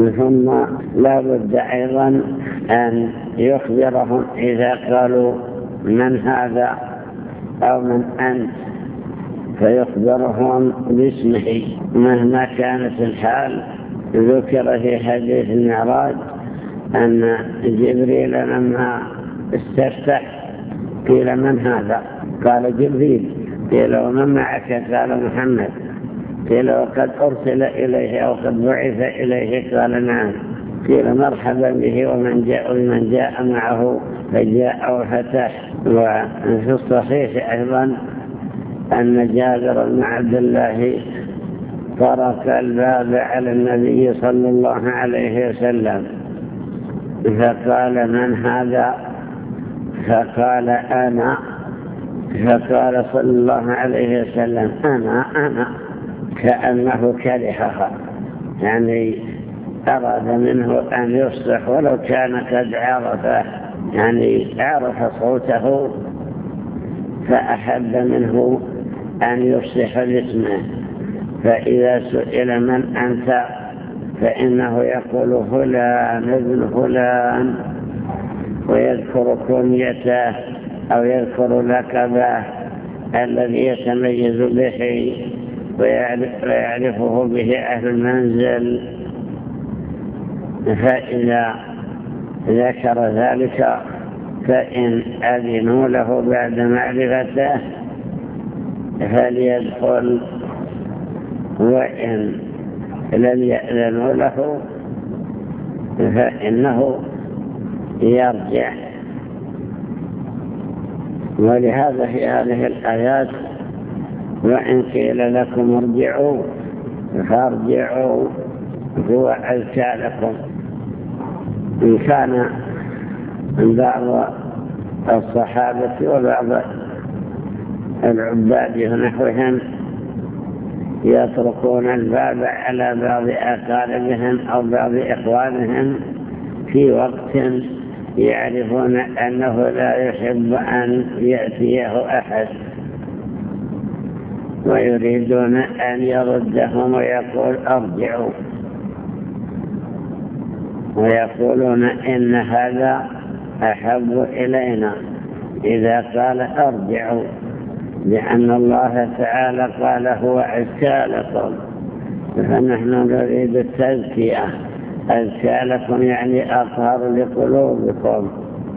ثم لا بد أيضا أن يخبرهم إذا قالوا من هذا أو من أنت، فيخبرهم باسمه مهما كانت الحال. ذكر في حديث المعراج أن جبريل لما استفتح قيل من هذا؟ قال جبريل. قيل ومن معك؟ قال محمد. قيل وقد أرسل إليه أو قد بعث إليه؟ قال نعم. قيل مرحبا به ومن جاء معه فجاء وفتح. وفي الصحيح أيضا أن جابر بن عبد الله طرق الباب على النبي صلى الله عليه وسلم فقال من هذا؟ فقال أنا. فقال صلى الله عليه وسلم أنا كأنه كرهها، يعني أراد منه أن يصلح ولو كان قد عرفه، يعني عرف صوته فأحب منه أن يصلح باسمه. فإذا سئل من أنت فإنه يقول فلان ابن فلان، ويذكر كنيته أو يذكر لقبه الذي يتميز به ويعرفه به أهل المنزل. فإذا ذكر ذلك فإن أذنوا له بعد معرفته فليدخل، وإن لم يأذنوا له فإنه يرجع. ولهذا في هذه الآيات وإن قيل لكم ارجعوا فارجعوا هو أزكى لكم. إن كان بعض الصحابة وبعض العباد ونحوهم يتركون الباب على بعض أقاربهم أو بعض إخوانهم في وقت يعرفون أنه لا يحب أن يأتيه أحد، ويريدون أن يردهم ويقول أرجعوا، ويقولون إن هذا أحب إلينا إذا قال أرجعوا، لأن الله تعالى قال هو أزكى لكم، فنحن نريد التزكية. أزكى لكم يعني أطهر لقلوبكم.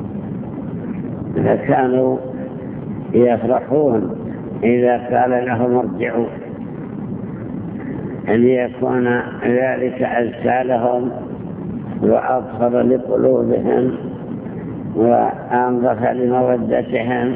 فكانوا يفرحون إذا قال لهم ارجعوا ليكون ذلك أزكى لهم وأطهر لقلوبهم وأنظف لمودتهم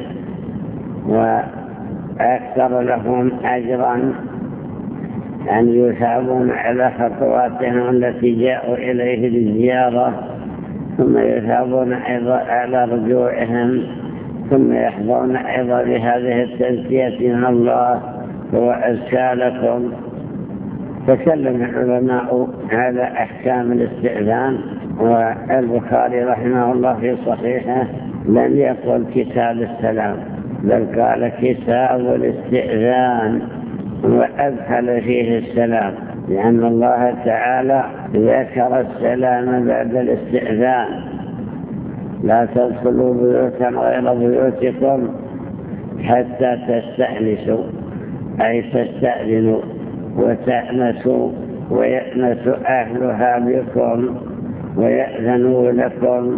وأكثر لهم أجرا أن يثابون على خطواتهم التي جاءوا إليه للزيارة، ثم يثابون أيضا على رجوعهم، ثم يحظون أيضا بهذه التزكية من الله هو أزكى لكم. تكلم العلماء على أحكام الاستئذان، والبخاري رحمه الله في صحيحه لم يقل كتاب السلام بل قال كتاب الاستئذان، وأدخل فيه السلام، لأن الله تعالى ذكر السلام بعد الاستئذان. لا تدخلوا بيوتا غير بيوتكم حتى تستأنسوا، أي تستأذنوا وتأنسوا ويأنس أهلها بكم ويأذنوا لكم.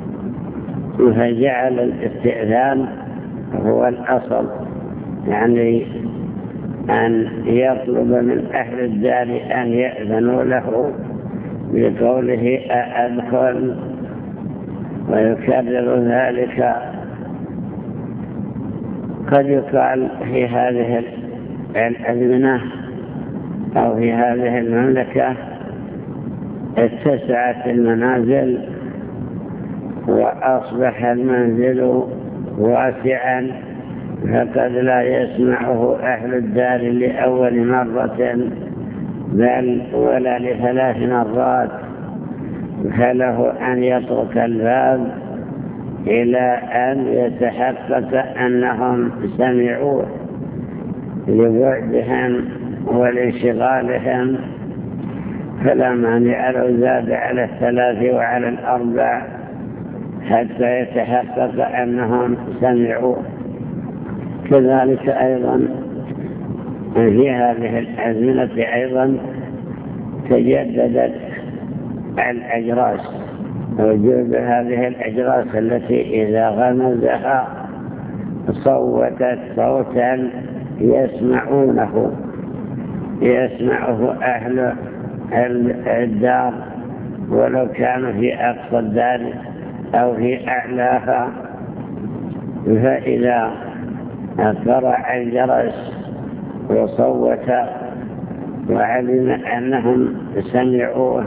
فجعل الاستئذان هو الأصل، يعني أن يطلب من أهل الدار أن يأذنوا له بقوله أدخل، ويكرر ذلك. قد يقال في هذه الأزمنة أو في هذه المملكة اتسعت المنازل وأصبح المنزل واسعا، فقد لا يسمعه أهل الدار لأول مرة بل ولا لثلاث مرات، فله أن يترك الباب إلى أن يتحقق أنهم سمعوه لبعدهم ولانشغالهم، فلا مانع لو زاد على 3 وعلى 4 حتى يتحقق أنهم سمعوا. كذلك أيضا في هذه الأزمنة أيضا تجددت الأجراس، وجود هذه الأجراس التي إذا غمزها صوتت صوتا يسمعه أهل الدار ولو كانوا في أقصى الدار أو في أعلاها. فإذا قرع الجرس وصوت وعلم أنهم سمعوه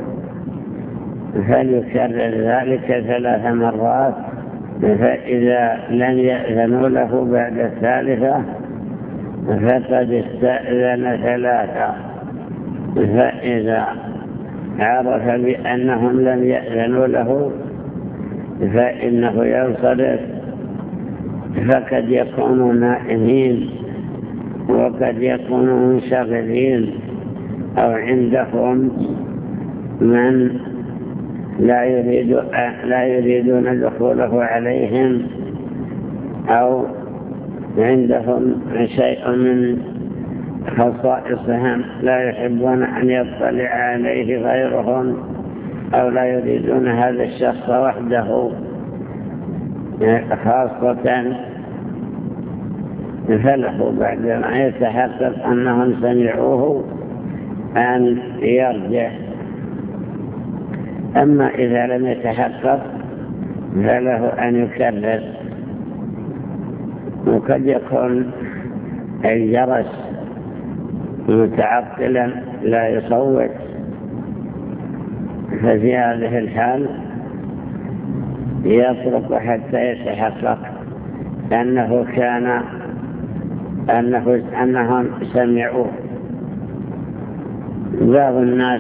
فليكرر ذلك 3 مرات، فإذا لم يأذنوا له بعد الثالثة فقد استأذن 3. فإذا عرف بأنهم لم يأذنوا له فإنه ينصرف، فقد يكونوا نائمين وقد يكونوا منشغلين أو عندهم من لا يريدون دخوله عليهم، أو عندهم شيء من خصائصهم لا يحبون أن يطلع عليه غيرهم، أو لا يريدون هذا الشخص وحده خاصة، فله بعدما يتحقق أنهم سمعوه أن يرجع. أما إذا لم يتحقق فله أن يكرر. وقد يكون الجرس متعطلا لا يصوت، ففي هذه الحال يطرق حتى يتحقق أنهم سمعوا. بعض الناس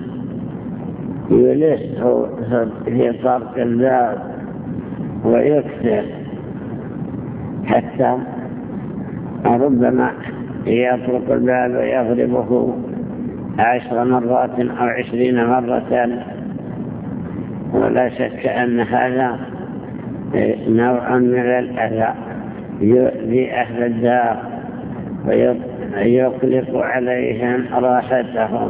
يلح في طرق الباب ويكثر حتى ربما يطرق الباب ويضربه 10 مرات أو 20 مرة، ولا شك أن هذا نوع من الأذى يؤذي أهل الدار ويقلق عليهم راحتهم.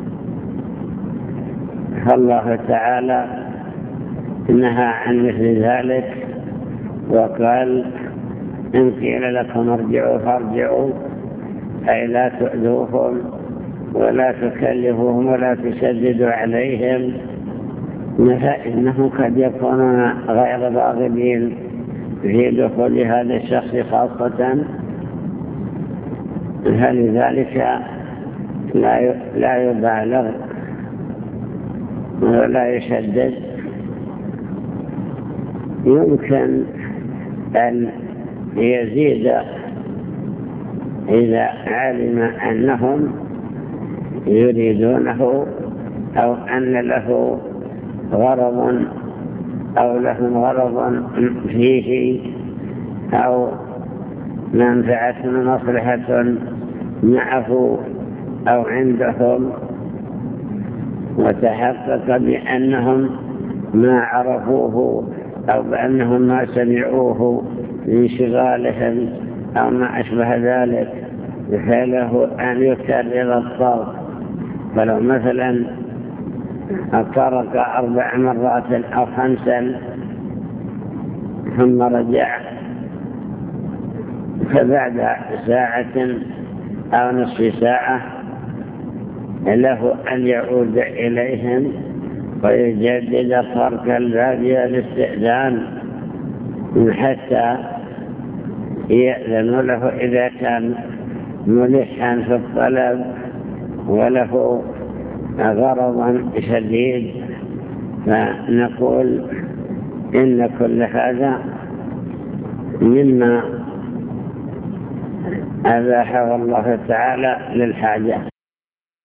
فالله تعالى نهى عن مثل ذلك وقال: إن قيل لكم ارجعوا فارجعوا، أي لا تؤذوهم ولا تكلفوهم ولا تشددوا عليهم، فإنهم قد يكونون غير راغبين في دخول هذا الشخص خاصة، فلذلك لا يبالغ ولا يشدد. يمكن أن يزيد إذا علم أنهم يريدونه أو أن له غرض أو لهم غرض فيه أو منفعة ومصلحة معه أو عندهم، وتحقق بأنهم ما عرفوه أو بأنهم ما سمعوه لانشغالهم أو ما أشبه ذلك، فله أن يكرر الطرق. فلو مثلا طرق 4 مرات أو 5 ثم رجع، فبعد ساعة أو نصف ساعة له أن يعود إليهم ويجدد طرق الباب والاستئذان حتى يأذن له إذا كان ملحا في الطلب وله غرضا شديد. فنقول إن كل هذا مما أباحه الله تعالى للحاجة.